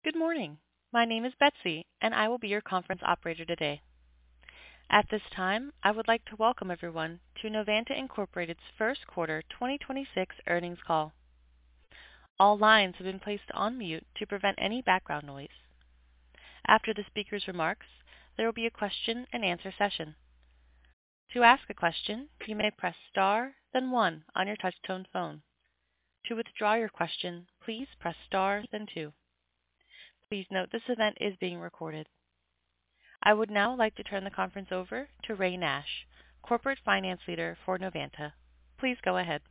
Good morning. My name is Betsy, and I will be your conference operator today. At this time, I would like to welcome everyone to Novanta Incorporated's first quarter 2026 earnings call. All lines have been placed on mute to prevent any background noise. After the speaker's remarks, there will be a question-and-answer session. To ask a question, you may press star, then one on your touch-tone phone. To withdraw your question, please press star, then two. Please note this event is being recorded. I would now like to turn the conference over to Ray Nash, Corporate Finance Leader for Novanta. Please go ahead.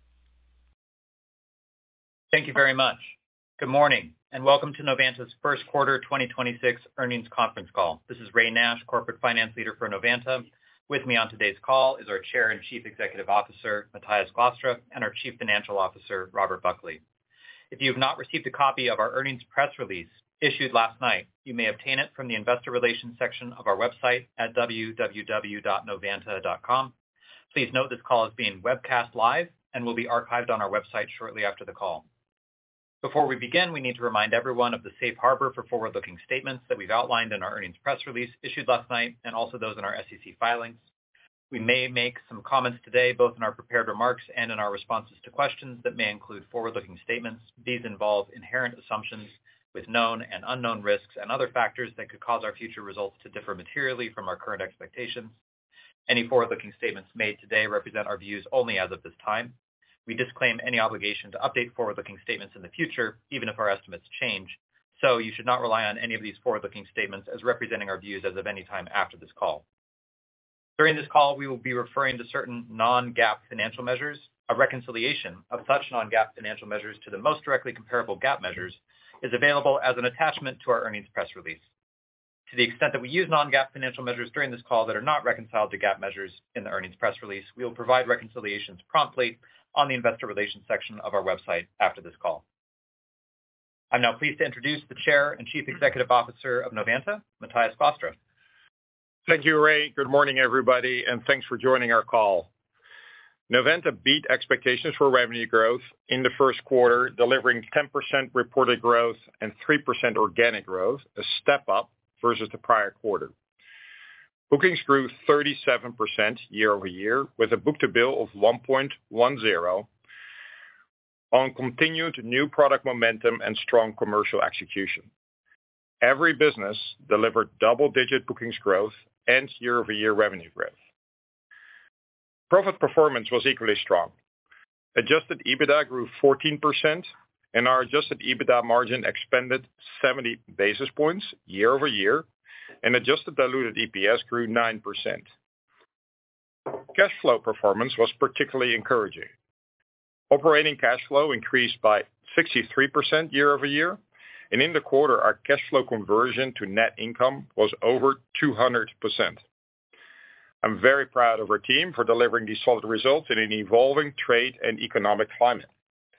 Thank you very much. Good morning, and welcome to Novanta's first quarter 2026 earnings conference call. This is Ray Nash, Corporate Finance Leader for Novanta. With me on today's call is our Chair and Chief Executive Officer, Matthijs Glastra, and our Chief Financial Officer, Robert Buckley. If you have not received a copy of our earnings press release issued last night, you may obtain it from the investor relations section of our website at www.novanta.com. Please note this call is being webcast live and will be archived on our website shortly after the call. Before we begin, we need to remind everyone of the safe harbor for forward-looking statements that we've outlined in our earnings press release issued last night and also those in our SEC filings. We may make some comments today, both in our prepared remarks and in our responses to questions that may include forward-looking statements. These involve inherent assumptions with known and unknown risks and other factors that could cause our future results to differ materially from our current expectations. Any forward-looking statements made today represent our views only as of this time. We disclaim any obligation to update forward-looking statements in the future, even if our estimates change. So you should not rely on any of these forward-looking statements as representing our views as of any time after this call. During this call, we will be referring to certain non-GAAP financial measures. A reconciliation of such non-GAAP financial measures to the most directly comparable GAAP measures is available as an attachment to our earnings press release. To the extent that we use non-GAAP financial measures during this call that are not reconciled to GAAP measures in the earnings press release, we will provide reconciliations promptly on the investor relations section of our website after this call. I'm now pleased to introduce the Chair and Chief Executive Officer of Novanta, Matthijs Glastra. Thank you, Ray. Good morning, everybody, and thanks for joining our call. Novanta beat expectations for revenue growth in the first quarter, delivering 10% reported growth and 3% organic growth, a step up versus the prior quarter. Bookings grew 37% year-over-year with a book-to-bill of 1.10 on continued new product momentum and strong commercial execution. Every business delivered double-digit bookings growth and year-over-year revenue growth. Profit performance was equally strong. Adjusted EBITDA grew 14%, and our adjusted EBITDA margin expanded 70 basis points year-over-year, and adjusted diluted EPS grew 9%. Cash flow performance was particularly encouraging. Operating cash flow increased by 63% year-over-year, and in the quarter, our cash flow conversion to net income was over 200%. I'm very proud of our team for delivering these solid results in an evolving trade and economic climate.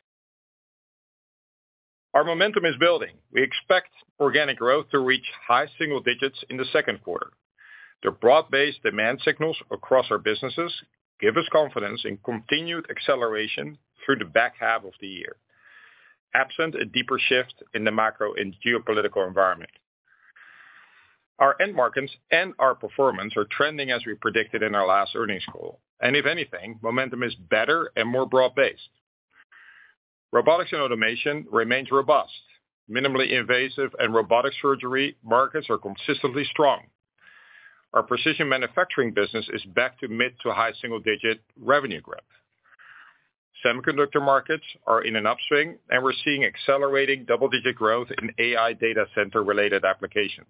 Our momentum is building. We expect organic growth to reach high single digits in the second quarter. The broad-based demand signals across our businesses give us confidence in continued acceleration through the back half of the year, absent a deeper shift in the macro and geopolitical environment. Our end markets and our performance are trending as we predicted in our last earnings call. And if anything, momentum is better and more broad-based. Robotics and automation remains robust. Minimally invasive and robotic surgery markets are consistently strong. Our precision manufacturing business is back to mid to high single-digit revenue growth. Semiconductor markets are in an upswing, and we're seeing accelerating double-digit growth in AI data center-related applications.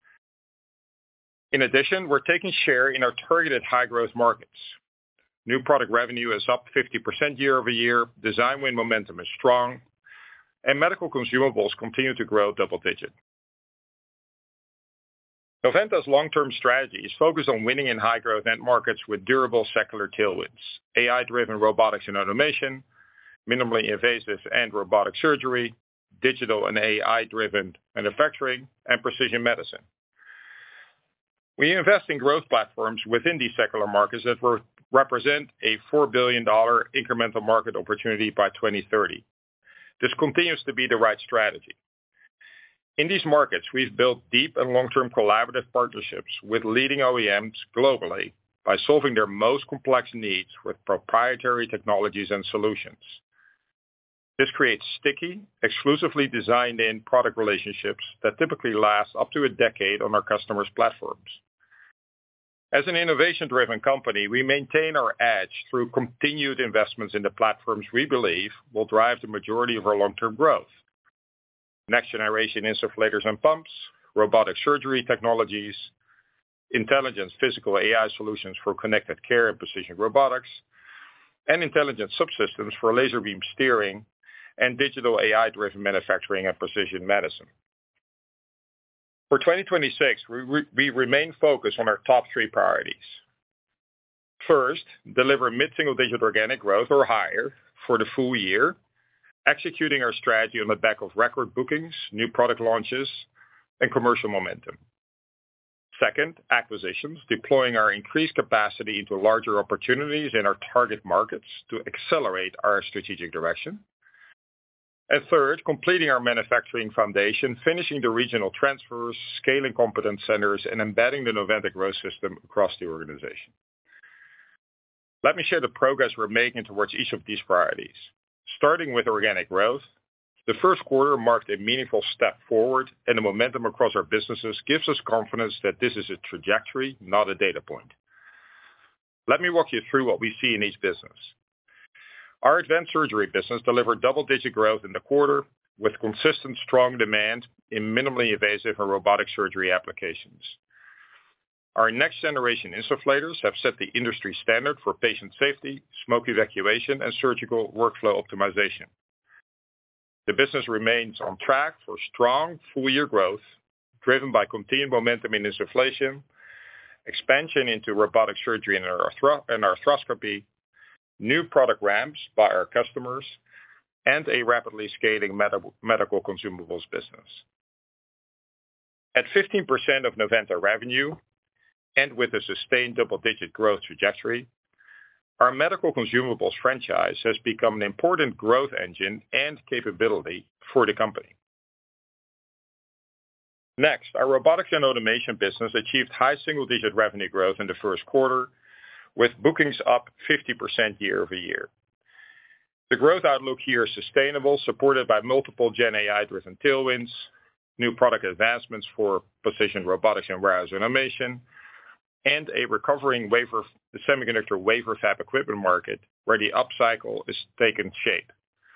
In addition, we're taking share in our targeted high-growth markets. New product revenue is up 50% year-over-year, design win momentum is strong, and medical consumables continue to grow double-digit. Novanta's long-term strategy is focused on winning in high-growth end markets with durable secular tailwinds, AI-driven robotics and automation, minimally invasive and robotic surgery, digital and AI-driven manufacturing, and precision medicine. We invest in growth platforms within these secular markets that will represent a $4 billion incremental market opportunity by 2030. This continues to be the right strategy. In these markets, we've built deep and long-term collaborative partnerships with leading OEMs globally by solving their most complex needs with proprietary technologies and solutions. This creates sticky, exclusively designed-in product relationships that typically last up to a decade on our customers' platforms. As an innovation-driven company, we maintain our edge through continued investments in the platforms we believe will drive the majority of our long-term growth. Next-generation insufflators and pumps, robotic surgery technologies, intelligent physical AI solutions for connected care and precision robotics, and intelligent subsystems for laser beam steering and digital AI-driven manufacturing and precision medicine. For 2026, we remain focused on our top three priorities. First, deliver mid-single-digit organic growth or higher for the full year, executing our strategy on the back of record bookings, new product launches, and commercial momentum. Second, acquisitions, deploying our increased capacity into larger opportunities in our target markets to accelerate our strategic direction. And third, completing our manufacturing foundation, finishing the regional transfers, scaling competence centers, and embedding the Novanta Growth System across the organization. Let me share the progress we're making towards each of these priorities. Starting with organic growth, the first quarter marked a meaningful step forward, and the momentum across our businesses gives us confidence that this is a trajectory, not a data point. Let me walk you through what we see in each business. Our advanced surgery business delivered double-digit growth in the quarter with consistent strong demand in minimally invasive and robotic surgery applications. Our next-generation insufflators have set the industry standard for patient safety, smoke evacuation, and surgical workflow optimization. The business remains on track for strong full-year growth, driven by continued momentum in insufflation, expansion into robotic surgery and arthroscopy, new product ramps by our customers, and a rapidly scaling medical consumables business. At 15% of Novanta revenue, and with a sustained double-digit growth trajectory, our medical consumables franchise has become an important growth engine and capability for the company. Next, our robotics and automation business achieved high single-digit revenue growth in the first quarter, with bookings up 50% year-over-year. The growth outlook here is sustainable, supported by multiple Gen AI-driven tailwinds, new product advancements for precision robotics and warehouse automation, and a recovering semiconductor wafer fab equipment market where the upcycle is taking shape.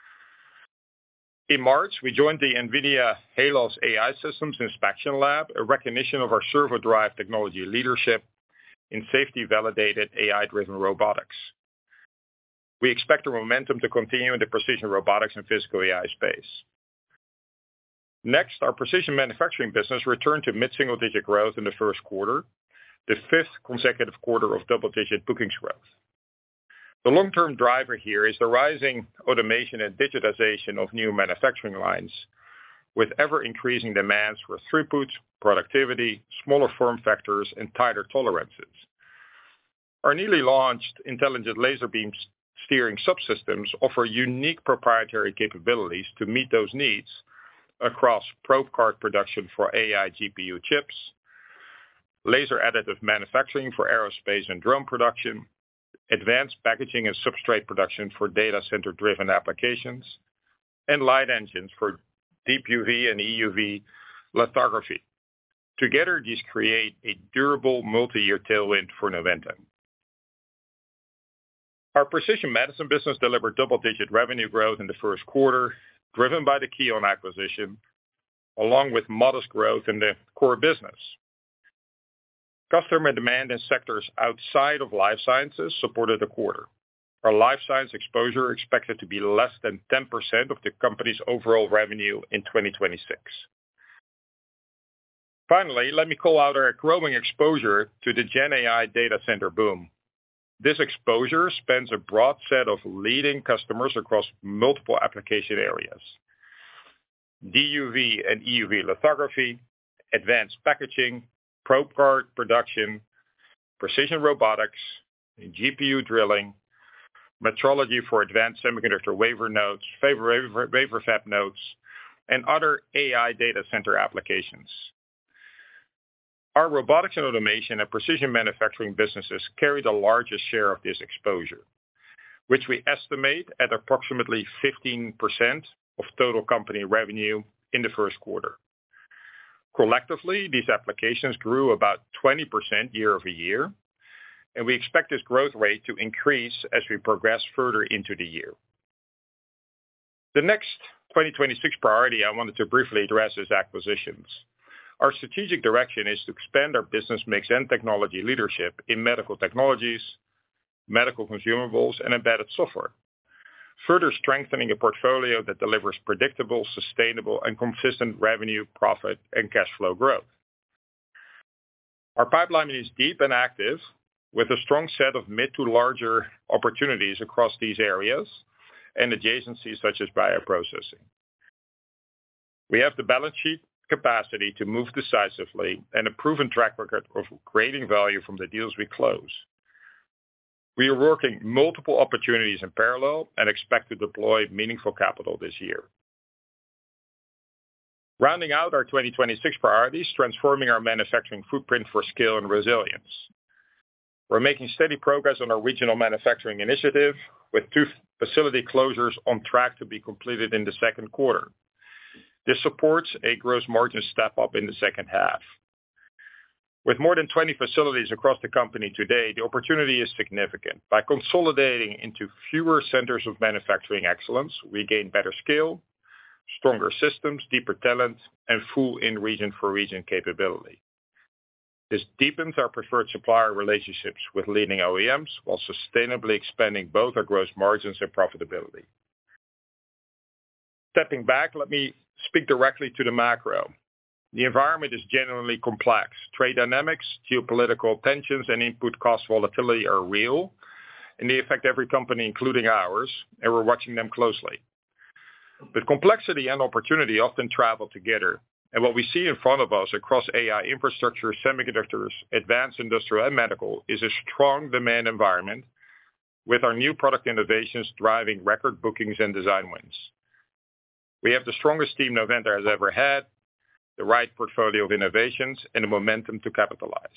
In March, we joined the NVIDIA Halos AI Systems Inspection Lab, a recognition of our servo drive technology leadership in safety-validated AI-driven robotics. We expect the momentum to continue in the precision robotics and physical AI space. Next, our precision manufacturing business returned to mid-single-digit growth in the first quarter, the fifth consecutive quarter of double-digit bookings growth. The long-term driver here is the rising automation and digitization of new manufacturing lines, with ever-increasing demands for throughput, productivity, smaller form factors, and tighter tolerances. Our newly launched intelligent laser beam steering subsystems offer unique proprietary capabilities to meet those needs across probe card production for AI GPU chips, laser additive manufacturing for aerospace and drone production, advanced packaging and substrate production for data center-driven applications, and light engines for deep UV and EUV lithography. Together, these create a durable multi-year tailwind for Novanta. Our precision medicine business delivered double-digit revenue growth in the first quarter, driven by the Keonn acquisition, along with modest growth in the core business. Customer demand in sectors outside of life sciences supported the quarter. Our life science exposure expected to be less than 10% of the company's overall revenue in 2026. Finally, let me call out our growing exposure to the Gen AI data center boom. This exposure spans a broad set of leading customers across multiple application areas: DUV and EUV lithography, advanced packaging, probe card production, precision robotics, GPU drilling, metrology for advanced semiconductor wafer nodes, wafer fab nodes, and other AI data center applications. Our robotics and automation and precision manufacturing businesses carry the largest share of this exposure, which we estimate at approximately 15% of total company revenue in the first quarter. Collectively, these applications grew about 20% year-over-year, and we expect this growth rate to increase as we progress further into the year. The next 2026 priority I wanted to briefly address is acquisitions. Our strategic direction is to expand our business mix and technology leadership in medical technologies, medical consumables, and embedded software, further strengthening a portfolio that delivers predictable, sustainable, and consistent revenue, profit, and cash flow growth. Our pipeline is deep and active, with a strong set of mid to larger opportunities across these areas and adjacencies such as bioprocessing. We have the balance sheet capacity to move decisively and a proven track record of creating value from the deals we close. We are working multiple opportunities in parallel and expect to deploy meaningful capital this year. Rounding out our 2026 priorities, transforming our manufacturing footprint for scale and resilience. We're making steady progress on our regional manufacturing initiative, with 2 facility closures on track to be completed in the second quarter. This supports a gross margin step-up in the second half. With more than 20 facilities across the company today, the opportunity is significant. By consolidating into fewer centers of manufacturing excellence, we gain better scale, stronger systems, deeper talent, and full in-region for region capability. This deepens our preferred supplier relationships with leading OEMs while sustainably expanding both our gross margins and profitability. Stepping back, let me speak directly to the macro. The environment is genuinely complex. Trade dynamics, geopolitical tensions, and input cost volatility are real, and they affect every company, including ours, and we're watching them closely. But complexity and opportunity often travel together, and what we see in front of us across AI infrastructure, semiconductors, advanced industrial, and medical is a strong demand environment, with our new product innovations driving record bookings and design wins. We have the strongest team Novanta has ever had, the right portfolio of innovations, and the momentum to capitalize.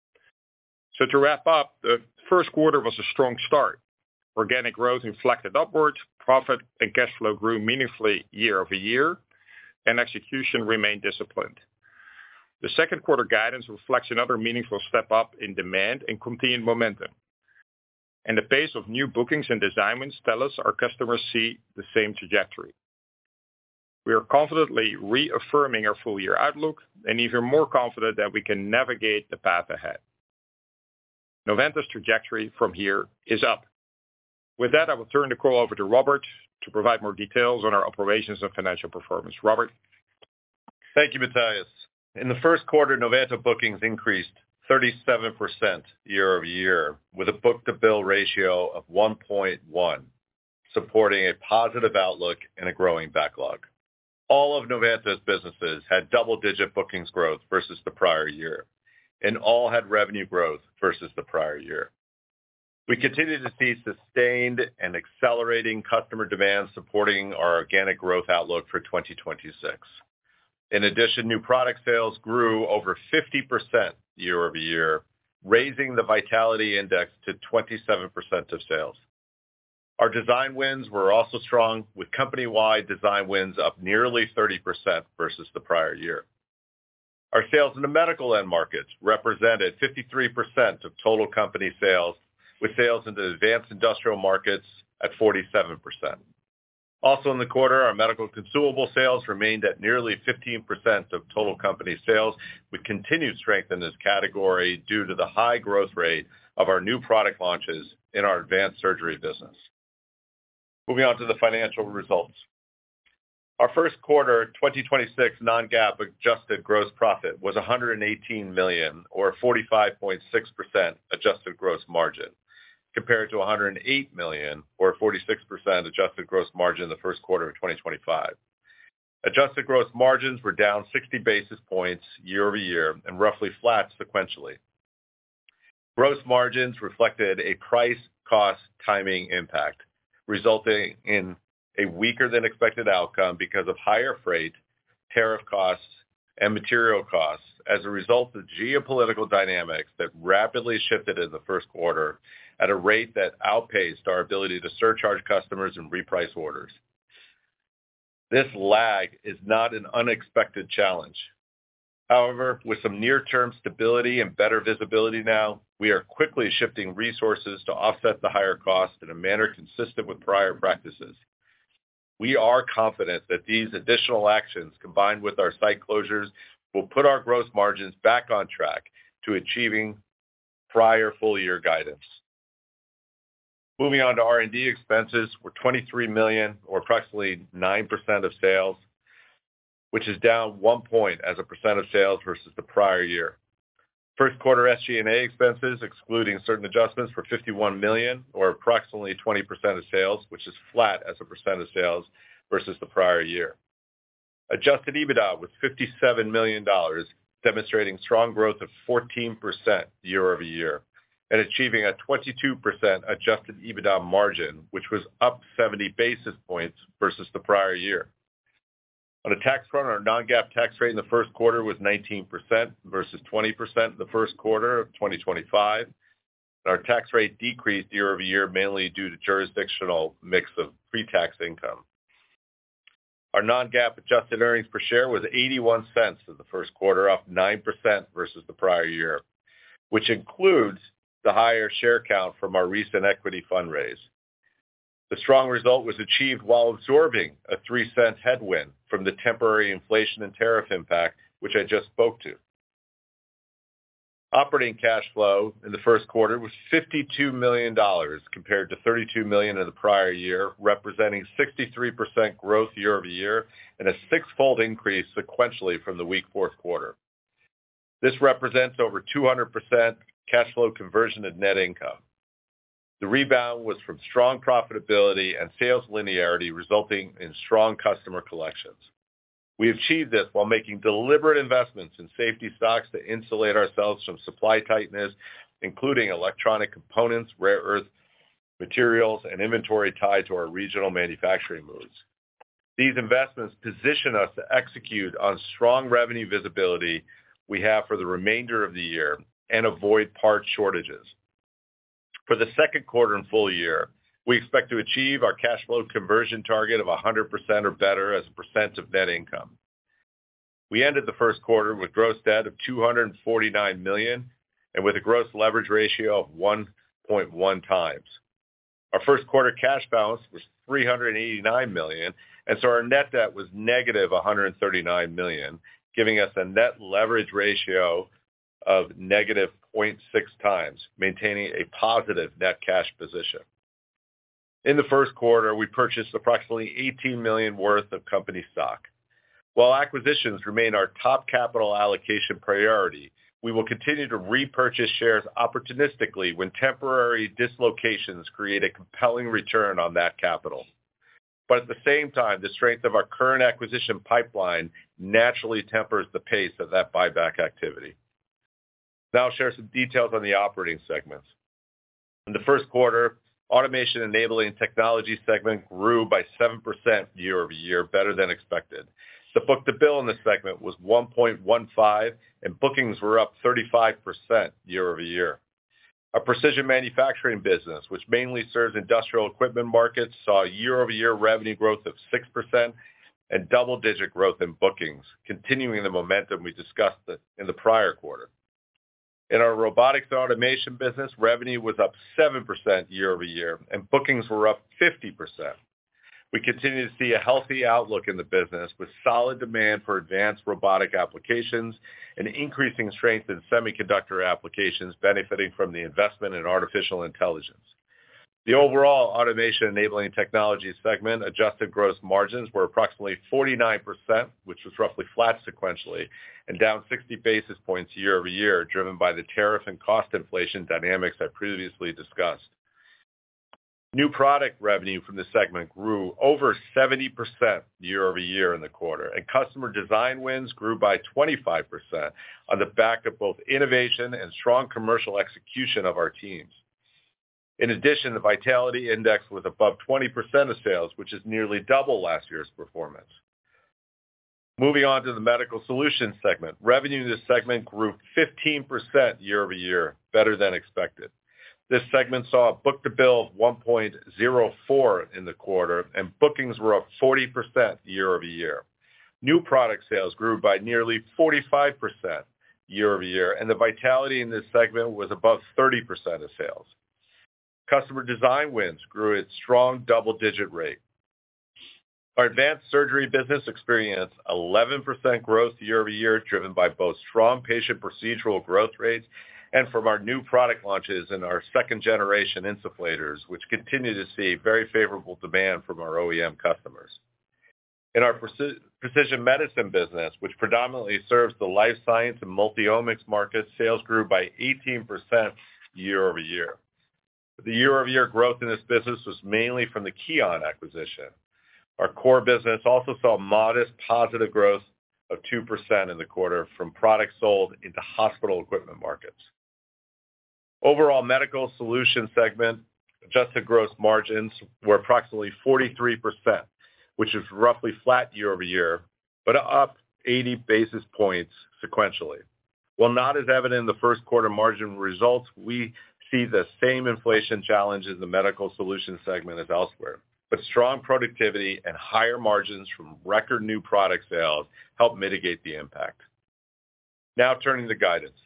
So to wrap up, the first quarter was a strong start. Organic growth inflected upward, profit and cash flow grew meaningfully year-over-year, and execution remained disciplined. The second quarter guidance reflects another meaningful step up in demand and continued momentum. And the pace of new bookings and design wins tell us our customers see the same trajectory. We are confidently reaffirming our full-year outlook and even more confident that we can navigate the path ahead. Novanta's trajectory from here is up. With that, I will turn the call over to Robert to provide more details on our operations and financial performance. Robert? Thank you, Matthijs. In the first quarter, Novanta bookings increased 37% year-over-year, with a book-to-bill ratio of 1.1, supporting a positive outlook and a growing backlog. All of Novanta's businesses had double-digit bookings growth versus the prior year, and all had revenue growth versus the prior year. We continue to see sustained and accelerating customer demand supporting our organic growth outlook for 2026. In addition, new product sales grew over 50% year-over-year, raising the Vitality Index to 27% of sales. Our design wins were also strong, with company-wide design wins up nearly 30% versus the prior year. Our sales in the medical end markets represented 53% of total company sales, with sales into advanced industrial markets at 47%. Also in the quarter, our medical consumable sales remained at nearly 15% of total company sales, with continued strength in this category due to the high growth rate of our new product launches in our advanced surgery business. Moving on to the financial results. Our first quarter 2026 non-GAAP adjusted gross profit was $118 million, or 45.6% adjusted gross margin, compared to $108 million, or 46% adjusted gross margin in the first quarter of 2025. Adjusted gross margins were down 60 basis points year-over-year and roughly flat sequentially. Gross margins reflected a price-cost timing impact, resulting in a weaker than expected outcome because of higher freight tariff costs, and material costs as a result of geopolitical dynamics that rapidly shifted in the first quarter at a rate that outpaced our ability to surcharge customers and reprice orders. This lag is not an unexpected challenge. However, with some near-term stability and better visibility now, we are quickly shifting resources to offset the higher costs in a manner consistent with prior practices. We are confident that these additional actions, combined with our site closures, will put our gross margins back on track to achieving prior full-year guidance. Moving on to R&D expenses, were $23 million, or approximately 9% of sales, which is down 1 point as a percent of sales versus the prior year. First quarter SG&A expenses, excluding certain adjustments, were $51 million, or approximately 20% of sales, which is flat as a percent of sales versus the prior year. Adjusted EBITDA was $57 million, demonstrating strong growth of 14% year-over-year, and achieving a 22% adjusted EBITDA margin, which was up 70 basis points versus the prior year. On a tax front, our non-GAAP tax rate in the first quarter was 19% versus 20% in the first quarter of 2025. Our tax rate decreased year-over-year, mainly due to jurisdictional mix of pre-tax income. Our non-GAAP adjusted earnings per share was 81 cents in the first quarter, up 9% versus the prior year, which includes the higher share count from our recent equity fundraise. The strong result was achieved while absorbing a 3-cent headwind from the temporary inflation and tariff impact, which I just spoke to. Operating cash flow in the first quarter was $52 million compared to $32 million in the prior year, representing 63% growth year-over-year and a 6-fold increase sequentially from the weak fourth quarter. This represents over 200% cash flow conversion of net income. The rebound was from strong profitability and sales linearity, resulting in strong customer collections. We achieved this while making deliberate investments in safety stocks to insulate ourselves from supply tightness, including electronic components, rare earth materials, and inventory tied to our regional manufacturing moves. These investments position us to execute on strong revenue visibility we have for the remainder of the year and avoid part shortages. For the second quarter and full year, we expect to achieve our cash flow conversion target of 100% or better as a percent of net income. We ended the first quarter with gross debt of $249 million and with a gross leverage ratio of 1.1 times. Our first quarter cash balance was $389 million, and so our net debt was negative $139 million, giving us a net leverage ratio of negative 0.6 times, maintaining a positive net cash position. In the first quarter, we purchased approximately $18 million worth of company stock. While acquisitions remain our top capital allocation priority, we will continue to repurchase shares opportunistically when temporary dislocations create a compelling return on that capital. But at the same time, the strength of our current acquisition pipeline naturally tempers the pace of that buyback activity. Now I'll share some details on the operating segments. In the first quarter, Automation Enabling Technology segment grew by 7% year-over-year, better than expected. The book-to-bill in this segment was 1.15, and bookings were up 35% year-over-year. Our precision manufacturing business, which mainly serves industrial equipment markets, saw year-over-year revenue growth of 6% and double-digit growth in bookings, continuing the momentum we discussed in the prior quarter. In our robotics automation business, revenue was up 7% year-over-year, and bookings were up 50%. We continue to see a healthy outlook in the business with solid demand for advanced robotic applications and increasing strength in semiconductor applications benefiting from the investment in artificial intelligence. The overall Automation Enabling Technology segment adjusted gross margins were approximately 49%, which was roughly flat sequentially, and down 60 basis points year-over-year, driven by the tariff and cost inflation dynamics I previously discussed. New product revenue from this segment grew over 70% year-over-year in the quarter, and customer design wins grew by 25% on the back of both innovation and strong commercial execution of our teams. In addition, the Vitality Index was above 20% of sales, which is nearly double last year's performance. Moving on to the Medical Solutions segment. Revenue in this segment grew 15% year-over-year, better than expected. This segment saw a book-to-bill of 1.04 in the quarter, and bookings were up 40% year-over-year. New product sales grew by nearly 45% year-over-year, and the vitality in this segment was above 30% of sales. Customer design wins grew at strong double-digit rate. Our Advanced Surgery business experienced 11% growth year-over-year, driven by both strong patient procedural growth rates and from our new product launches in our second-generation insufflators, which continue to see very favorable demand from our OEM customers. In our Precision Medicine business, which predominantly serves the life science and multi-omics market, sales grew by 18% year-over-year. The year-over-year growth in this business was mainly from the Keonn acquisition. Our core business also saw modest positive growth of 2% in the quarter from products sold into hospital equipment markets. Overall Medical Solutions segment adjusted gross margins were approximately 43%, which is roughly flat year-over-year, but up 80 basis points sequentially. While not as evident in the first quarter margin results, we see the same inflation challenge in the Medical Solutions segment as elsewhere, but strong productivity and higher margins from record new product sales help mitigate the impact. Now turning to guidance.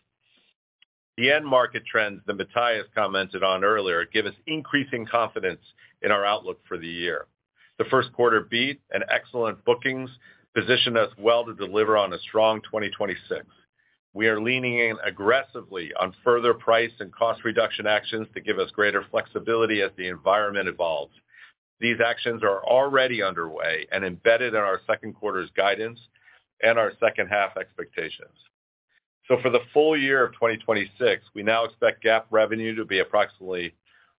The end market trends that Matthijs commented on earlier give us increasing confidence in our outlook for the year. The first quarter beat and excellent bookings position us well to deliver on a strong 2026. We are leaning in aggressively on further price and cost reduction actions to give us greater flexibility as the environment evolves. These actions are already underway and embedded in our second quarter's guidance and our second half expectations. So for the full year of 2026, we now expect GAAP revenue to be approximately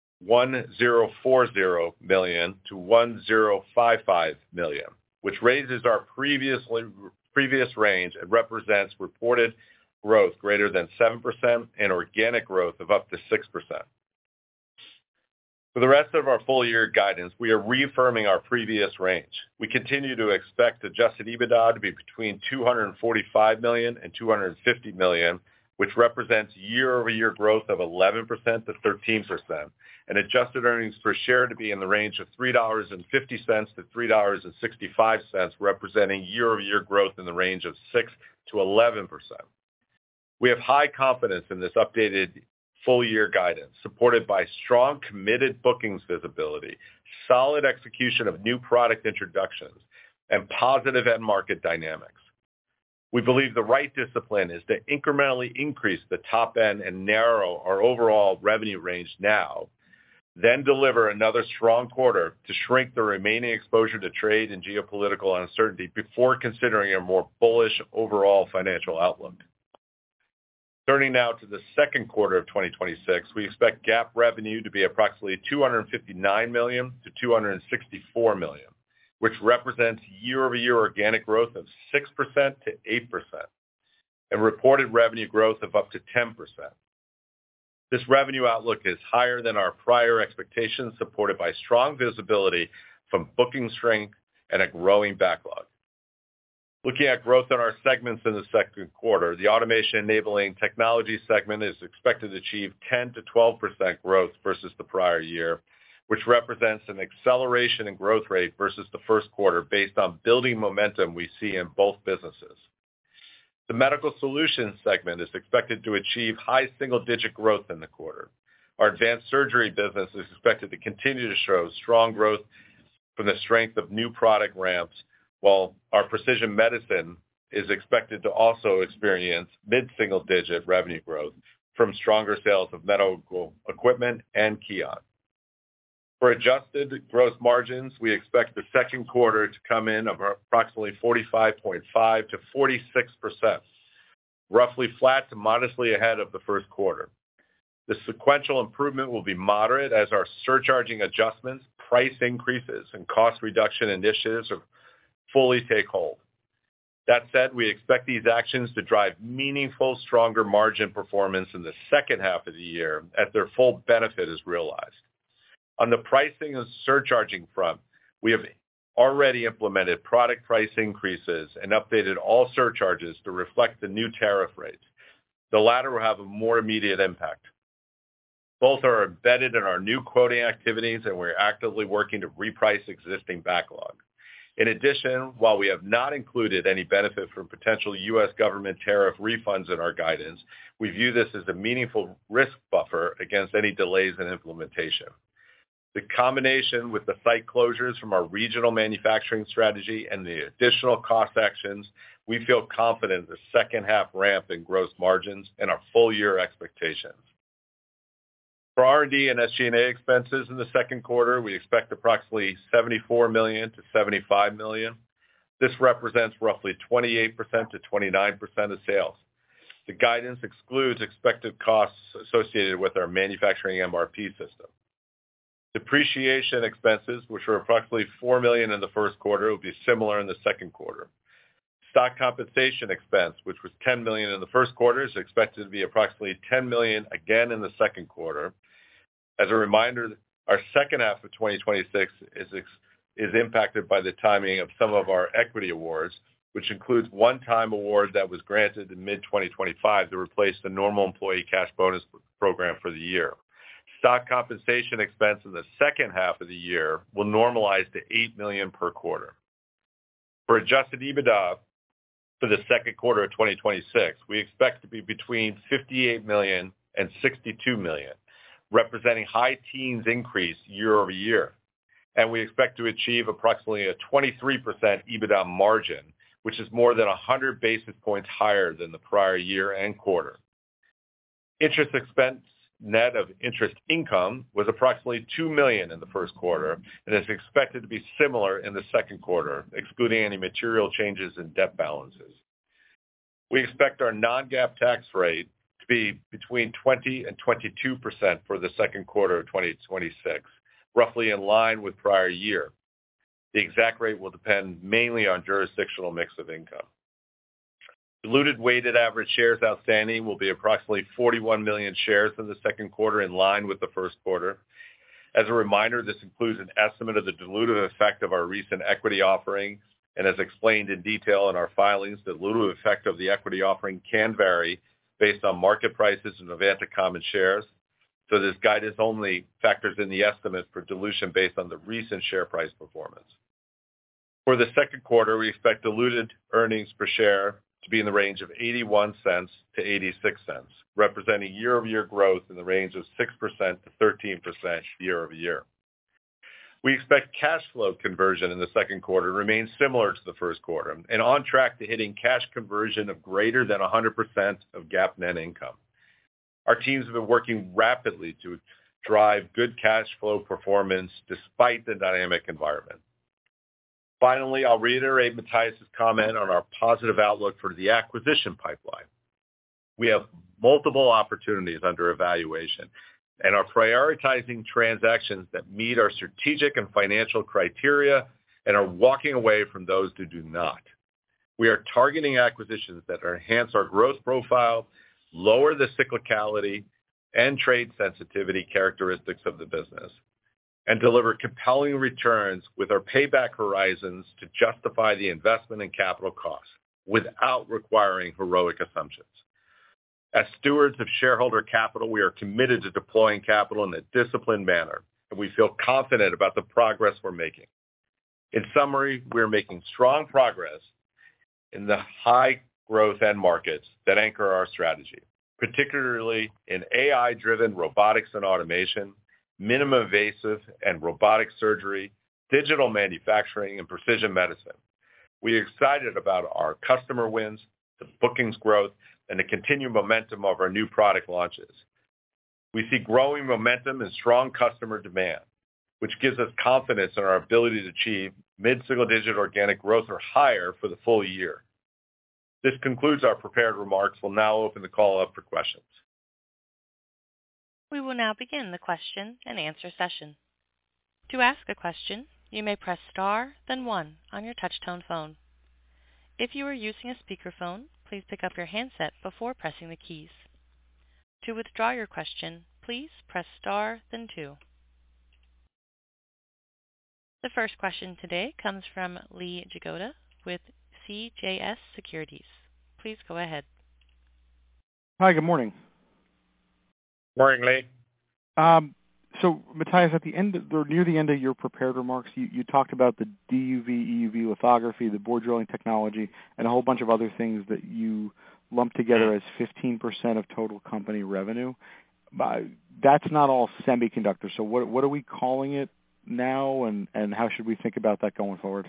$1040 million to $1055 million, which raises our previous range and represents reported growth greater than 7% and organic growth of up to 6%. For the rest of our full year guidance, we are reaffirming our previous range. We continue to expect adjusted EBITDA to be between $245 million and $250 million, which represents year-over-year growth of 11% to 13%, and adjusted earnings per share to be in the range of $3.50 to $3.65, representing year-over-year growth in the range of 6 to 11%. We have high confidence in this updated full year guidance, supported by strong committed bookings visibility, solid execution of new product introductions, and positive end market dynamics. We believe the right discipline is to incrementally increase the top end and narrow our overall revenue range now, then deliver another strong quarter to shrink the remaining exposure to trade and geopolitical uncertainty before considering a more bullish overall financial outlook. Turning now to the second quarter of 2026, we expect GAAP revenue to be approximately $259 million to $264 million, which represents year-over-year organic growth of 6% to 8%, and reported revenue growth of up to 10%. This revenue outlook is higher than our prior expectations, supported by strong visibility from booking strength and a growing backlog. Looking at growth in our segments in the second quarter, the Automation Enabling Technology segment is expected to achieve 10 to 12% growth versus the prior year, which represents an acceleration in growth rate versus the first quarter based on building momentum we see in both businesses. The Medical Solutions segment is expected to achieve high single-digit growth in the quarter. Our Advanced Surgery business is expected to continue to show strong growth from the strength of new product ramps, while our Precision Medicine is expected to also experience mid-single-digit revenue growth from stronger sales of medical equipment and Keonn. For adjusted gross margins, we expect the second quarter to come in of approximately 45.5 to 46%, roughly flat to modestly ahead of the first quarter. The sequential improvement will be moderate as our surcharging adjustments, price increases, and cost reduction initiatives fully take hold. That said, we expect these actions to drive meaningful, stronger margin performance in the second half of the year as their full benefit is realized. On the pricing and surcharging front, we have already implemented product price increases and updated all surcharges to reflect the new tariff rates. The latter will have a more immediate impact. Both are embedded in our new quoting activities, and we're actively working to reprice existing backlog. In addition, while we have not included any benefit from potential U.S. government tariff refunds in our guidance, we view this as a meaningful risk buffer against any delays in implementation. The combination with the site closures from our regional manufacturing strategy and the additional cost actions, we feel confident in the second half ramp in gross margins and our full year expectations. For R&D and SG&A expenses in the second quarter, we expect approximately $74 million to $75 million. This represents roughly 28% to 29% of sales. The guidance excludes expected costs associated with our manufacturing MRP system. Depreciation expenses, which were approximately $4 million in the first quarter, will be similar in the second quarter. Stock compensation expense, which was $10 million in the first quarter, is expected to be approximately $10 million again in the second quarter. As a reminder, our second half of 2026 is impacted by the timing of some of our equity awards, which includes one-time award that was granted in mid-2025 to replace the normal employee cash bonus program for the year. Stock compensation expense in the second half of the year will normalize to $8 million per quarter. For adjusted EBITDA for the second quarter of 2026, we expect to be between $58 million and $62 million, representing high teens increase year-over-year. And we expect to achieve approximately a 23% EBITDA margin, which is more than 100 basis points higher than the prior year and quarter. Interest expense net of interest income was approximately $2 million in the first quarter and is expected to be similar in the second quarter, excluding any material changes in debt balances. We expect our non-GAAP tax rate to be between 20 and 22% for the second quarter of 2026, roughly in line with prior year. The exact rate will depend mainly on jurisdictional mix of income. Diluted weighted average shares outstanding will be approximately 41 million shares in the second quarter, in line with the first quarter. As a reminder, this includes an estimate of the dilutive effect of our recent equity offering, and as explained in detail in our filings, the dilutive effect of the equity offering can vary based on market prices of Novanta common shares. So this guidance only factors in the estimate for dilution based on the recent share price performance. For the second quarter, we expect diluted earnings per share to be in the range of 81 cents to 86 cents, representing year-over-year growth in the range of 6% to 13% year-over-year. We expect cash flow conversion in the second quarter to remain similar to the first quarter and on track to hitting cash conversion of greater than 100% of GAAP net income. Our teams have been working rapidly to drive good cash flow performance despite the dynamic environment. Finally, I'll reiterate Matthias' comment on our positive outlook for the acquisition pipeline. We have multiple opportunities under evaluation and are prioritizing transactions that meet our strategic and financial criteria and are walking away from those who do not. We are targeting acquisitions that enhance our growth profile, lower the cyclicality and trade sensitivity characteristics of the business, and deliver compelling returns with our payback horizons to justify the investment in capital costs without requiring heroic assumptions. As stewards of shareholder capital, we are committed to deploying capital in a disciplined manner, and we feel confident about the progress we're making. In summary, we are making strong progress in the high growth end markets that anchor our strategy, particularly in AI-driven robotics and automation, minimally invasive and robotic surgery, digital manufacturing, and precision medicine. We are excited about our customer wins, the bookings growth, and the continued momentum of our new product launches. We see growing momentum and strong customer demand, which gives us confidence in our ability to achieve mid-single-digit organic growth or higher for the full year. This concludes our prepared remarks. We'll now open the call up for questions. We will now begin the question and answer session. To ask a question, you may press star, then 1 on your touch-tone phone. If you are using a speakerphone, please pick up your handset before pressing the keys. To withdraw your question, please press star, then 2. The first question today comes from Lee Jagoda with CJS Securities. Please go ahead. Hi, good morning. Morning, Lee. So, Matthias, at the end, or near the end of your prepared remarks, you talked about the DUV, EUV lithography, the bore drilling technology, and a whole bunch of other things that you lumped together as 15% of total company revenue. That's not all semiconductor. So what are we calling it now, and how should we think about that going forward?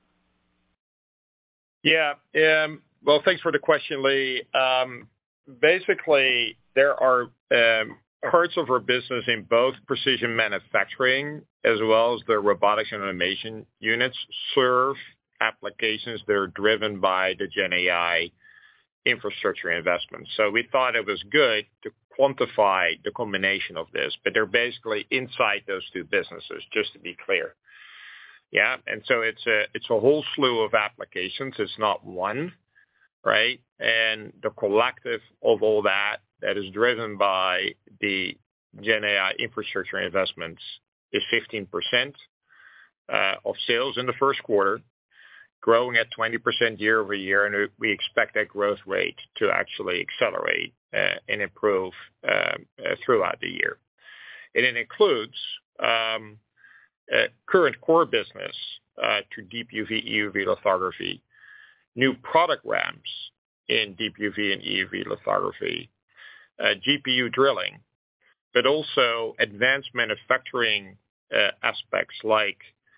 Yeah. Well, thanks for the question, Lee. Basically, there are parts of our business in both precision manufacturing as well as the robotics and automation units serve applications that are driven by the Gen AI infrastructure investments. So we thought it was good to quantify the combination of this, but they're basically inside those two businesses, just to be clear. Yeah, and so it's a whole slew of applications. It's not one, right? And the collective of all that is driven by the Gen AI infrastructure investments is 15% of sales in the first quarter, growing at 20% year over year, and we expect that growth rate to actually accelerate and improve throughout the year. And it includes current core business to deep UV, EUV lithography, new product ramps in deep UV and EUV lithography, GPU drilling, but also advanced manufacturing aspects like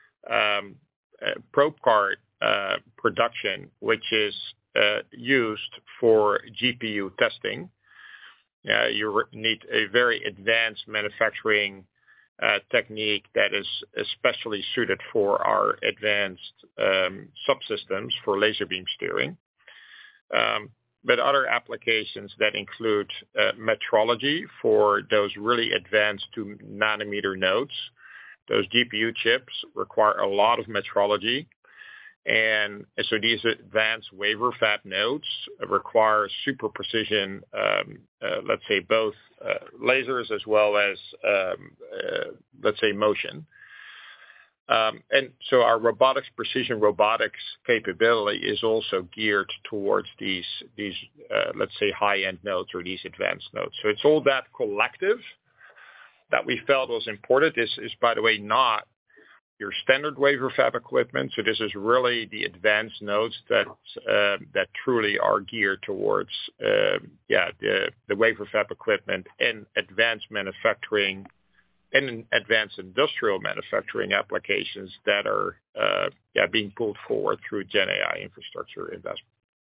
probe card production, which is used for GPU testing. You need a very advanced manufacturing technique that is especially suited for our advanced subsystems for laser beam steering. But other applications that include metrology for those really advanced 2 nanometer nodes. Those GPU chips require a lot of metrology. And so these advanced wafer fab nodes require super precision, let's say both lasers as well as, let's say, motion. And so our precision robotics capability is also geared towards these let's say, high-end nodes or these advanced nodes. So it's all that collective that we felt was important. This is, by the way, not your standard wafer fab equipment. So this is really the advanced nodes that truly are geared towards the wafer fab equipment and advanced manufacturing and advanced industrial manufacturing applications that are being pulled forward through Gen AI infrastructure investment.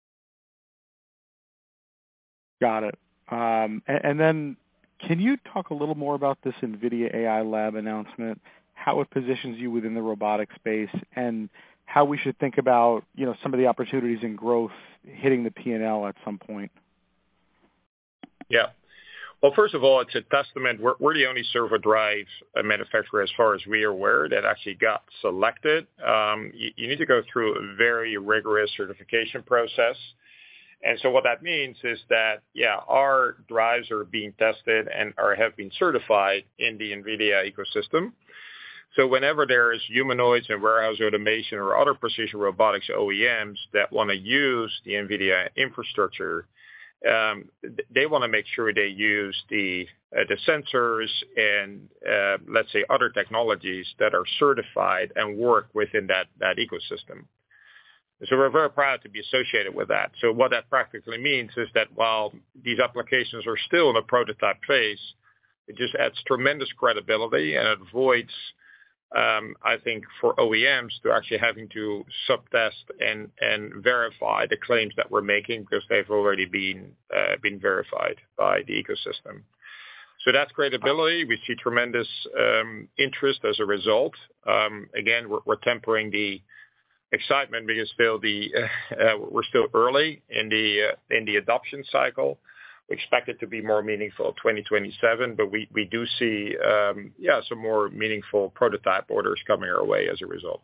Got it. And then can you talk a little more about this NVIDIA AI Lab announcement, how it positions you within the robotic space, and how we should think about, some of the opportunities in growth hitting the P&L at some point? Yeah. Well, first of all, it's a testament. We're the only server drive manufacturer, as far as we are aware, that actually got selected. You need to go through a very rigorous certification process. And so what that means is that, our drives are being tested and have been certified in the NVIDIA ecosystem. So whenever there is humanoids and warehouse automation or other precision robotics OEMs that want to use the NVIDIA infrastructure, they want to make sure they use the sensors and, let's say, other technologies that are certified and work within that ecosystem. So we're very proud to be associated with that. So what that practically means is that while these applications are still in a prototype phase, it just adds tremendous credibility, and it avoids, I think, for OEMs to actually having to subtest and verify the claims that we're making, because they've already been verified by the ecosystem. So that's credibility. We see tremendous interest as a result. Again, we're tempering the excitement because we're still early in the adoption cycle. We expect it to be more meaningful 2027, but we do see some more meaningful prototype orders coming our way as a result.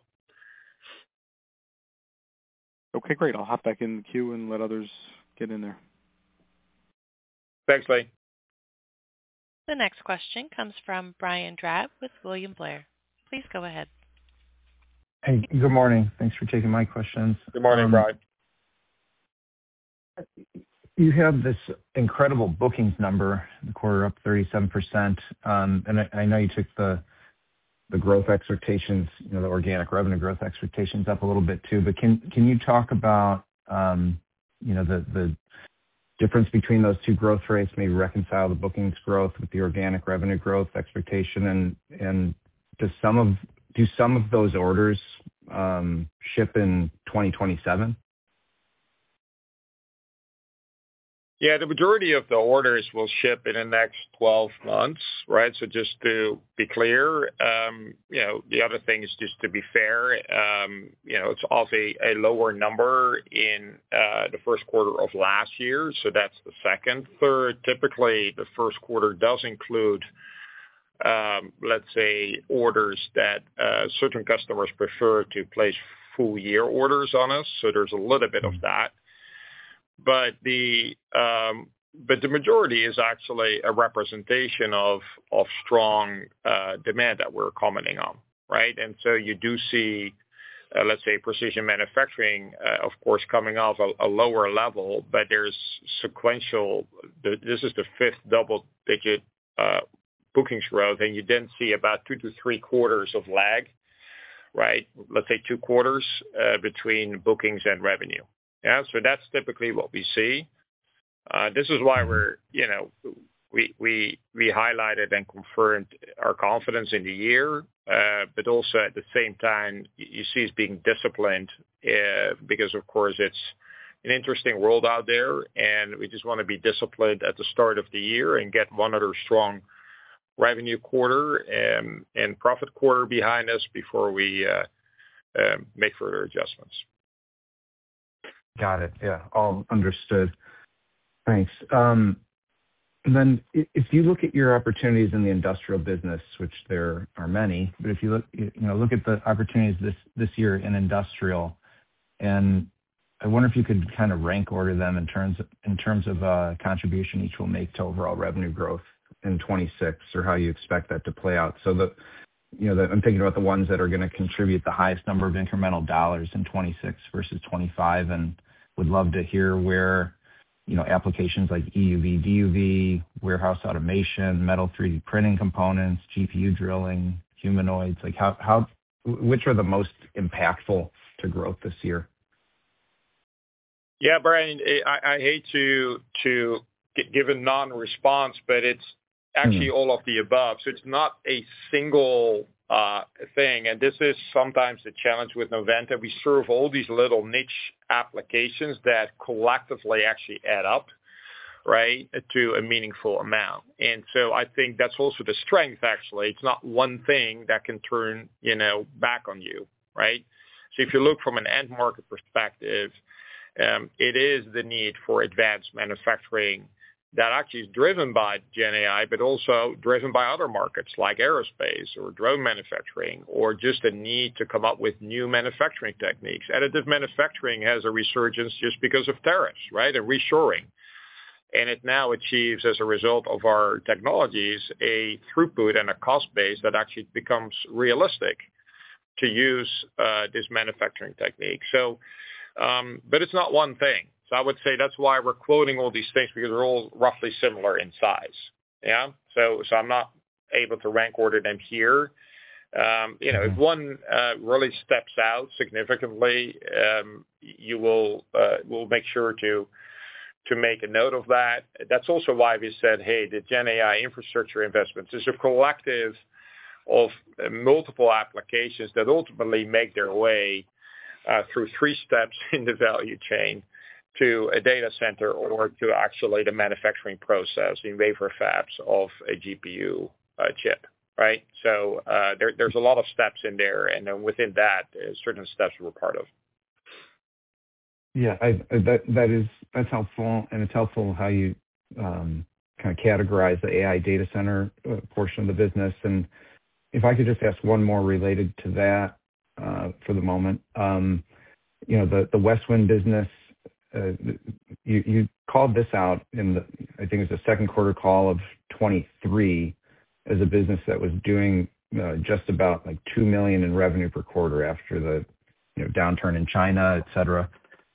Okay, great. I'll hop back in the queue and let others get in there. Thanks, Lee. The next question comes from Brian Drab with William Blair. Please go ahead. Hey, good morning. Thanks for taking my questions. Good morning, Brian. You have this incredible bookings number, the quarter up 37%. And I know you took the growth expectations, the organic revenue growth expectations up a little bit too. But can you talk about, the difference between those two growth rates, maybe reconcile the bookings growth with the organic revenue growth expectation? And do some of those orders ship in 2027? Yeah, the majority of the orders will ship in the next 12 months, right? So just to be clear, the other thing is just to be fair, it's off a lower number in the first quarter of last year. So that's the second. Third, typically the first quarter does include, let's say, orders that certain customers prefer to place full year orders on us. So there's a little bit of that. But the majority is actually a representation of strong demand that we're commenting on, right? And so you do see, let's say, precision manufacturing, of course, coming off a lower level, but there's sequential. This is the fifth double-digit bookings growth, and you then see about 2 to 3 quarters of lag, right? Let's say 2 quarters between bookings and revenue. Yeah, so that's typically what we see. This is why we highlighted and confirmed our confidence in the year, but also at the same time, you see us being disciplined because, of course, it's an interesting world out there, and we just want to be disciplined at the start of the year and get one other strong revenue quarter and profit quarter behind us before we make further adjustments. Got it. Yeah, all understood. Thanks. And then if you look at your opportunities in the industrial business, which there are many, but if you look at the opportunities this year in industrial, and I wonder if you could kind of rank order them in terms of contribution each will make to overall revenue growth in 26, or how you expect that to play out. So I'm thinking about the ones that are going to contribute the highest number of incremental dollars in 26 versus 25, and would love to hear where, applications like EUV, DUV, warehouse automation, metal 3D printing components, GPU drilling, humanoids, like which are the most impactful to growth this year? Yeah, Brian, I hate to give a non-response, but it's actually all of the above. So it's not a single thing. And this is sometimes the challenge with Novanta. We serve all these little niche applications that collectively actually add up, right, to a meaningful amount. And so I think that's also the strength, actually. It's not one thing that can turn, back on you, right? So if you look from an end market perspective, it is the need for advanced manufacturing that actually is driven by Gen AI, but also driven by other markets like aerospace or drone manufacturing, or just a need to come up with new manufacturing techniques. Additive manufacturing has a resurgence just because of tariffs, right, and reshoring. And it now achieves, as a result of our technologies, a throughput and a cost base that actually becomes realistic to use this manufacturing technique. So, but it's not one thing. So I would say that's why we're quoting all these things, because they're all roughly similar in size. Yeah. So I'm not able to rank order them here. If one really steps out significantly, we'll make sure to make a note of that. That's also why we said, hey, the Gen AI infrastructure investments is a collective of multiple applications that ultimately make their way through 3 steps in the value chain to a data center, or to actually the manufacturing process in wafer fabs of a GPU chip, right? So there's a lot of steps in there, and then within that, certain steps we're part of. Yeah, that's helpful, and it's helpful how you kind of categorize the AI data center portion of the business. And if I could just ask one more related to that for the moment, the Westwind business. You called this out I think it was the second quarter call of 23 as a business that was doing just about like $2 million in revenue per quarter after the downturn in China, et cetera.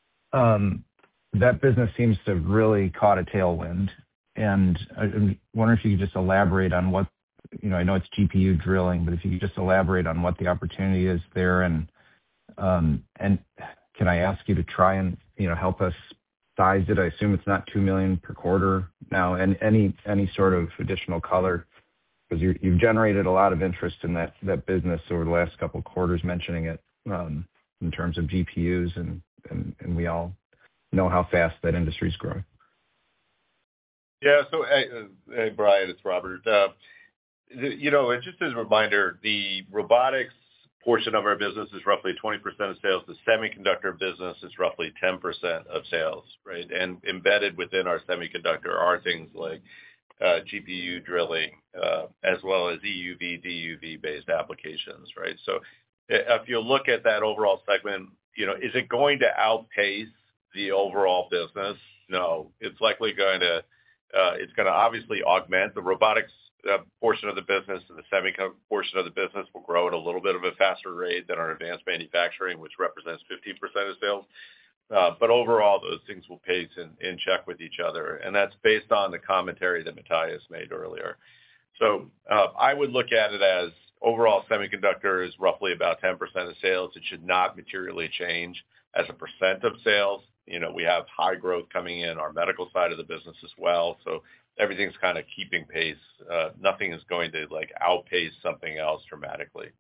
That business seems to have really caught a tailwind. And I'm wondering if you could just elaborate on what, I know it's GPU drilling, but if you could just elaborate on what the opportunity is there. And can I ask you to try and, help us size it? I assume it's not $2 million per quarter now, and any sort of additional color, because you've generated a lot of interest in that business over the last couple of quarters, mentioning it in terms of GPUs, and we all know how fast that industry's growing. Yeah. So, hey, Brian, it's Robert. Just as a reminder, the robotics portion of our business is roughly 20% of sales. The semiconductor business is roughly 10% of sales, right? And embedded within our semiconductor are things like GPU drilling, as well as EUV, DUV-based applications, right? So if you look at that overall segment, is it going to outpace the overall business? No. It's likely going to obviously augment the robotics portion of the business, and the semiconductor portion of the business will grow at a little bit of a faster rate than our advanced manufacturing, which represents 15% of sales. But overall, those things will pace in check with each other, and that's based on the commentary that Matthias made earlier. So I would look at it as overall semiconductor is roughly about 10% of sales. It should not materially change as a percent of sales. We have high growth coming in our medical side of the business as well. So everything's kind of keeping pace. Nothing is going to outpace something else dramatically.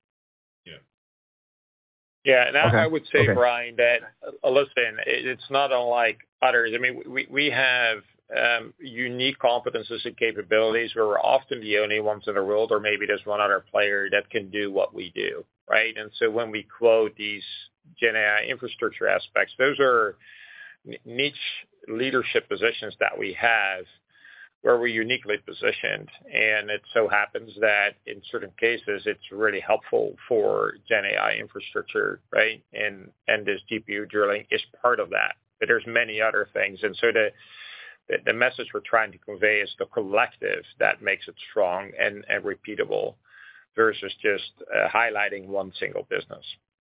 Yeah. And okay. I would say, okay. Brian, that, listen, it's not unlike others. I mean, we have unique competencies and capabilities where we're often the only ones in the world, or maybe there's one other player that can do what we do, right? And so when we quote these Gen AI infrastructure aspects, those are niche leadership positions that we have where we're uniquely positioned. And it so happens that in certain cases, it's really helpful for Gen AI infrastructure, right? And this GPU drilling is part of that. But there's many other things. And so the message we're trying to convey is the collective that makes it strong and repeatable versus just highlighting one single business.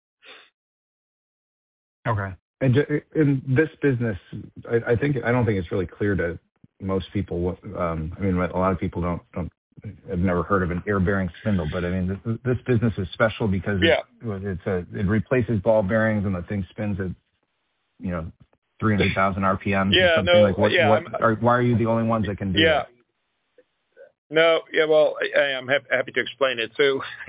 Okay. And in this business, I don't think it's really clear to most people. A lot of people have never heard of an air bearing spindle, but I mean, this business is special because it replaces ball bearings and the thing spins at 300,000 RPMs. Yeah, or something. Why are you the only ones that can do that? No, yeah, well, I'm happy to explain it.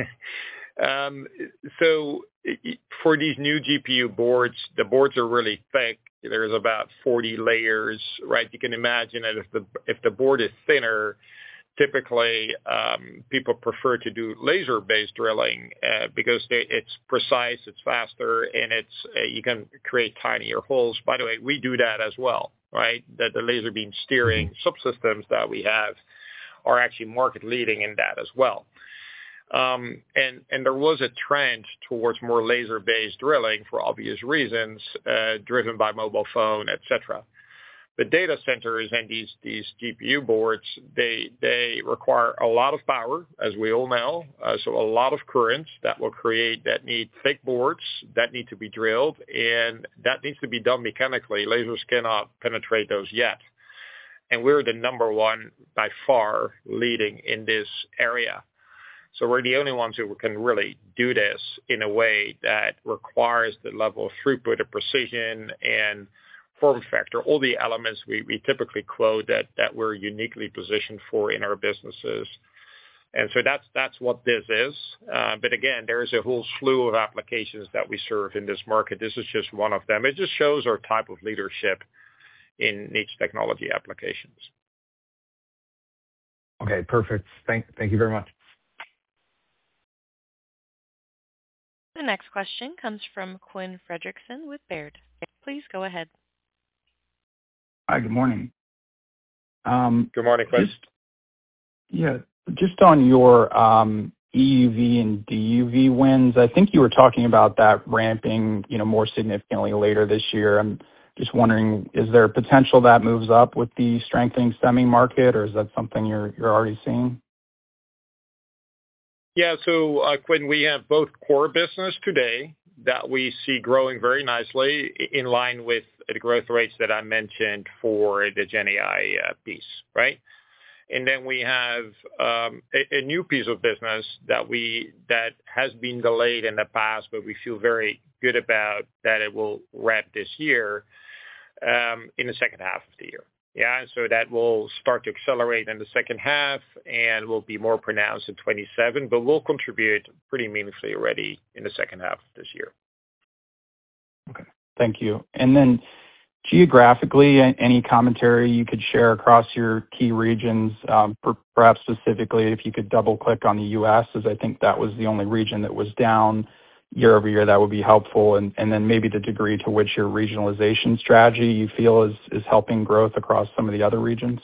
So for these new GPU boards, the boards are really thick. There's about 40 layers, right? You can imagine that if the board is thinner, typically people prefer to do laser-based drilling because it's precise, it's faster, and you can create tinier holes. By the way, we do that as well, right? The laser beam steering subsystems that we have are actually market leading in that as well. And there was a trend towards more laser-based drilling for obvious reasons, driven by mobile phone, etc. The data centers and these GPU boards, they require a lot of power, as we all know. So a lot of current that need thick boards that need to be drilled, and that needs to be done mechanically. Lasers cannot penetrate those yet. And we're the number one by far leading in this area. So we're the only ones who can really do this in a way that requires the level of throughput, of precision, and form factor, all the elements we typically quote that we're uniquely positioned for in our businesses. And so that's what this is. But again, there is a whole slew of applications that we serve in this market. This is just one of them. It just shows our type of leadership in niche technology applications. Okay, perfect. Thank you very much. The next question comes from Quinn Fredrickson with Baird. Please go ahead. Hi, good morning. Good morning, Quinn. Just on your EUV and DUV wins, I think you were talking about that ramping, more significantly later this year. I'm just wondering, is there potential that moves up with the strengthening semi market, or is that something you're already seeing? Yeah. Quinn, we have both core business today that we see growing very nicely in line with the growth rates that I mentioned for the GenAI piece, right? And then we have a new piece of business that has been delayed in the past, but we feel very good about that it will ramp this year in the second half of the year. Yeah, and so that will start to accelerate in the second half and will be more pronounced in 27, but will contribute pretty meaningfully already in the second half of this year. Okay, thank you. And then geographically, any commentary you could share across your key regions, perhaps specifically if you could double click on the U.S., as I think that was the only region that was down year over year, that would be helpful. And then maybe the degree to which your regionalization strategy you feel is helping growth across some of the other regions.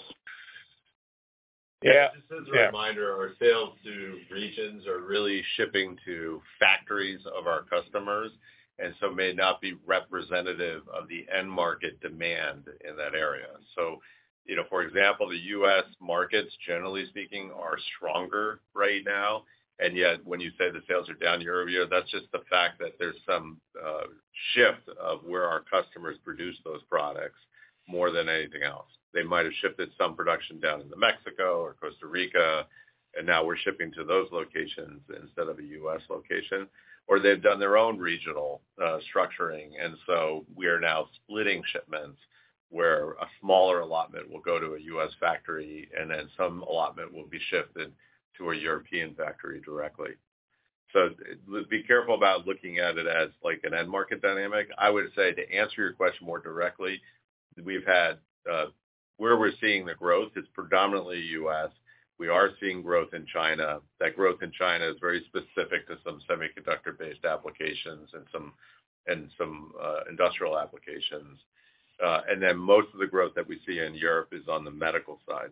Yeah, just as a reminder, our sales to regions are really shipping to factories of our customers, and so may not be representative of the end market demand in that area. So, for example, the U.S. markets, generally speaking, are stronger right now. And yet, when you say the sales are down year over year, that's just the fact that there's some shift of where our customers produce those products more than anything else. They might have shifted some production down into Mexico or Costa Rica, and now we're shipping to those locations instead of a U.S. location. Or they've done their own regional structuring, and so we are now splitting shipments where a smaller allotment will go to a U.S. factory, and then some allotment will be shifted to a European factory directly. So be careful about looking at it as like an end market dynamic. I would say, to answer your question more directly, we've had where we're seeing the growth is predominantly U.S. We are seeing growth in China. That growth in China is very specific to some semiconductor-based applications and some industrial applications. And then most of the growth that we see in Europe is on the medical side.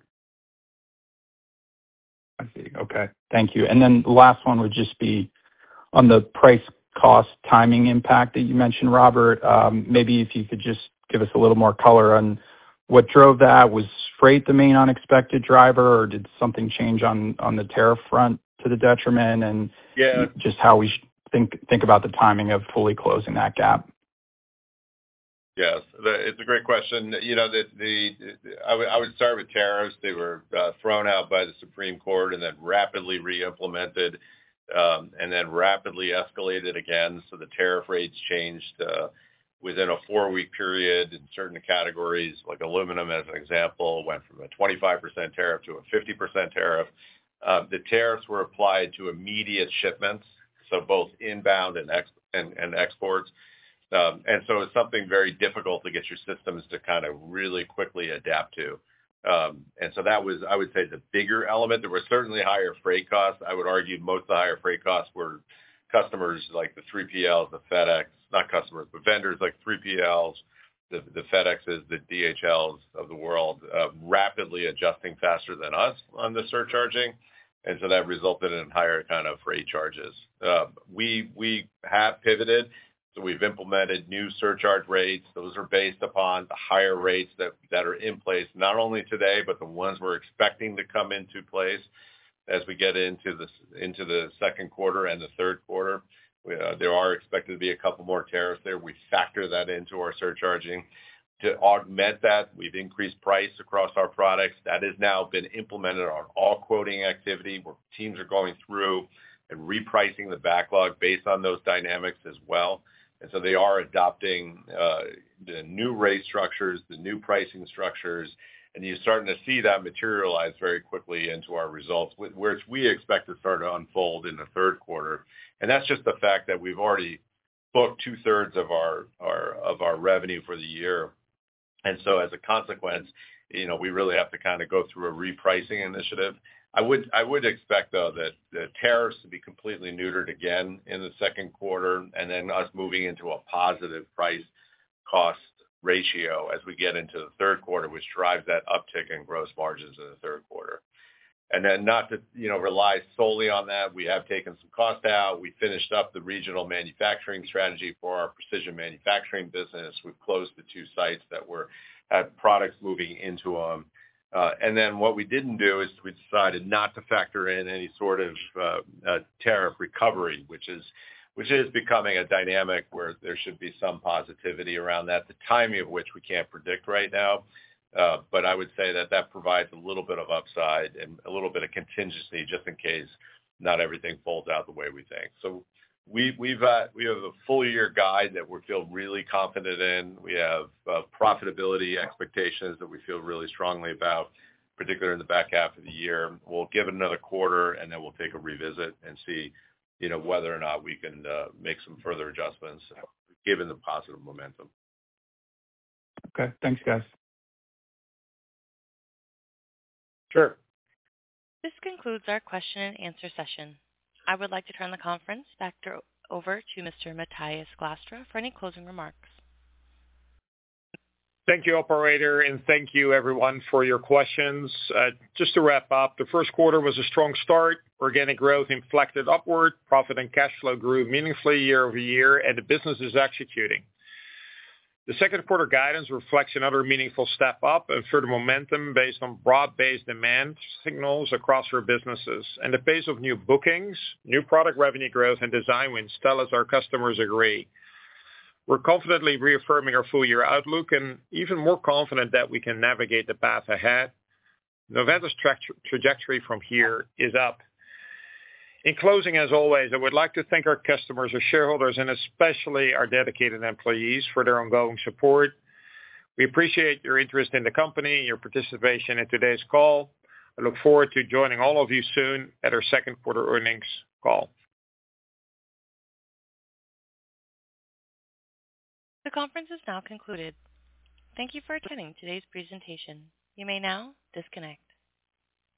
I see. Okay. Thank you. And then the last one would just be on the price cost timing impact that you mentioned, Robert. Maybe if you could just give us a little more color on what drove that. Was freight the main unexpected driver, or did something change on the tariff front to the detriment? And just how we should think about the timing of fully closing that gap. Yes, it's a great question. I would start with tariffs. They were thrown out by the Supreme Court and then rapidly re-implemented, and then rapidly escalated again. So the tariff rates changed within a 4-week period in certain categories, like aluminum, as an example, went from a 25% tariff to a 50% tariff. The tariffs were applied to immediate shipments, so both inbound and exports. And so it's something very difficult to get your systems to kind of really quickly adapt to. And so that was, I would say, the bigger element. There were certainly higher freight costs. I would argue most of the higher freight costs were customers like the 3PLs, the FedEx, not customers, but vendors like 3PLs, the FedExes, the DHLs of the world, rapidly adjusting faster than us on the surcharging. And so that resulted in higher kind of freight charges. We have pivoted. So we've implemented new surcharge rates. Those are based upon the higher rates that are in place, not only today, but the ones we're expecting to come into place as we get into the second quarter and the third quarter. There are expected to be a couple more tariffs there. We factor that into our surcharging. To augment that, we've increased price across our products. That has now been implemented on all quoting activity, where teams are going through and repricing the backlog based on those dynamics as well. And so they are adopting the new rate structures, the new pricing structures, and you're starting to see that materialize very quickly into our results, which we expect to start to unfold in the third quarter. And that's just the fact that we've already booked 2/3 of our revenue for the year. And so as a consequence, we really have to kind of go through a repricing initiative. I would expect, though, that the tariffs to be completely neutered again in the second quarter, and then us moving into a positive price cost ratio as we get into the third quarter, which drives that uptick in gross margins in the third quarter. And then not to rely solely on that, we have taken some cost out. We finished up the regional manufacturing strategy for our precision manufacturing business. We've closed the 2 sites that had products moving into them. And then what we didn't do is we decided not to factor in any sort of tariff recovery, which is becoming a dynamic where there should be some positivity around that, the timing of which we can't predict right now. But I would say that provides a little bit of upside and a little bit of contingency just in case not everything folds out the way we think. So we have a full year guide that we feel really confident in. We have profitability expectations that we feel really strongly about, particularly in the back half of the year. We'll give it another quarter, and then we'll take a revisit and see, whether or not we can make some further adjustments given the positive momentum. Okay. Thanks, guys. Sure. This concludes our question and answer session. I would like to turn the conference back over to Mr. Matthijs Glastra for any closing remarks. Thank you, operator, and thank you everyone for your questions. Just to wrap up, the first quarter was a strong start. Organic growth inflected upward, profit and cash flow grew meaningfully year-over-year, and the business is executing. The second quarter guidance reflects another meaningful step up and further momentum based on broad-based demand signals across our businesses. And the pace of new bookings, new product revenue growth, and design wins tell us our customers agree. We're confidently reaffirming our full year outlook and even more confident that we can navigate the path ahead. Novanta's trajectory from here is up. In closing, as always, I would like to thank our customers, our shareholders, and especially our dedicated employees for their ongoing support. We appreciate your interest in the company and your participation in today's call. I look forward to joining all of you soon at our second quarter earnings call. The conference is now concluded. Thank you for attending today's presentation. You may now disconnect.